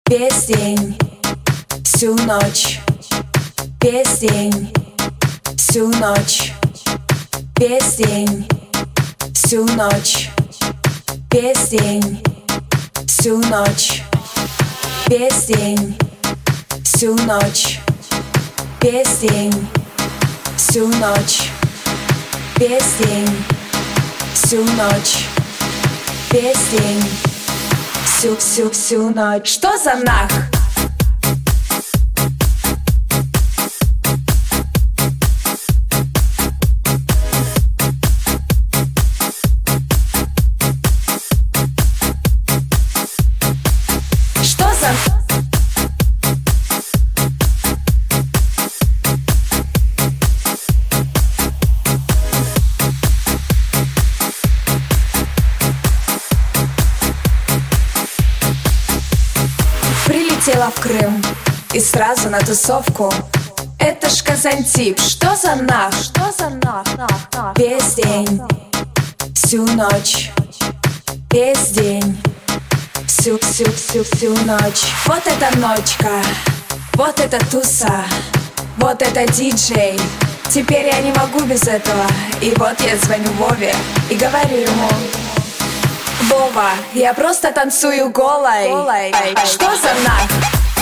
Весь день, всю ночь. Весь день, всю ночь. Весь день, всю ночь. Весь день, всю ночь. Весь день, всю ночь. Весь день, всю ночь. Весь день, всю ночь. Весь день, всю ночь. Что за нах? Что за... Прилетела в Крым и сразу на тусовку. Это ж Казантип, что за нах? Что за нах? Весь день, всю ночь. Весь день, всю ночь. Вот эта ночка, вот эта туса, вот это диджей. Теперь я не могу без этого. И вот я звоню Вове и говорю ему: Вова, я просто танцую голой. Что за нах?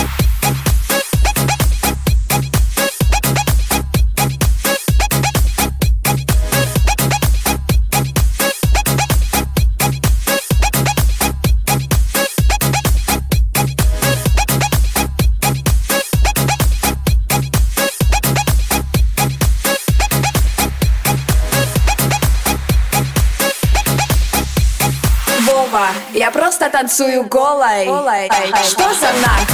Вова, я просто танцую голой. Что за нах?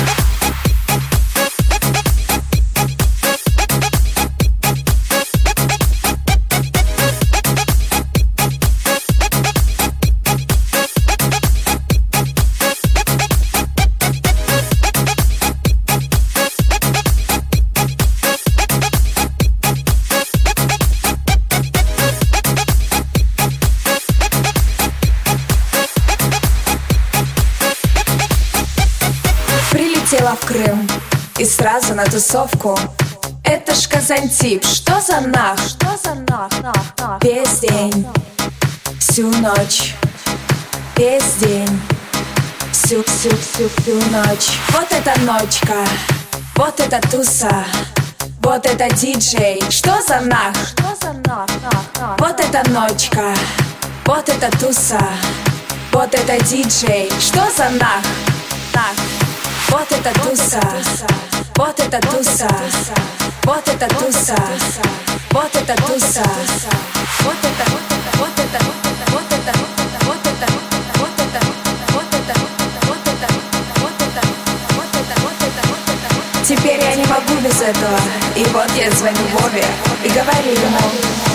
Прилетела в Крым и сразу на тусовку. Это ж Казантип, что за нах? Что за нах? Весь день, всю ночь. Весь день, всю ночь. Вот эта ночка, вот эта туса, вот это диджей. Что за нах? Что за нах? Вот эта ночка, вот эта туса, вот это диджей. Что за нах? Вот это туса, вот это туса, вот это туса, вот это туса, вот это, вот это, вот это, вот это, вот это, вот это, вот это, вот это, вот это, вот это. Теперь я не могу без этого. И вот я звоню Вове и говорю ему: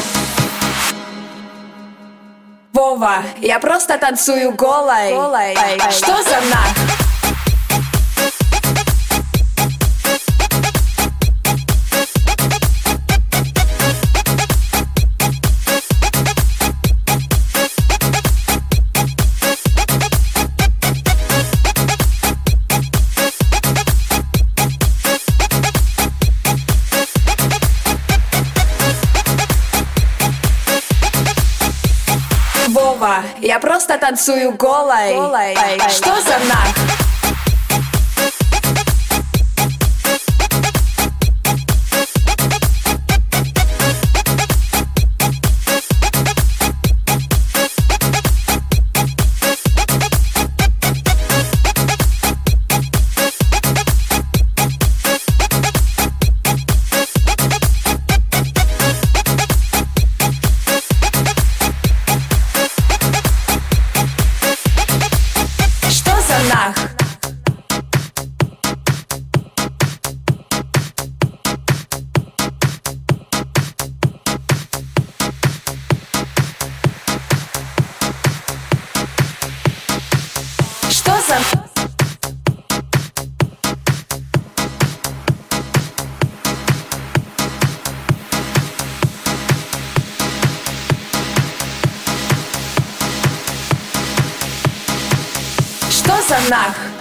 Вова, я просто танцую голой. Что за нах? Вова, я просто танцую голой. Что за нах? Что за... Что за нах?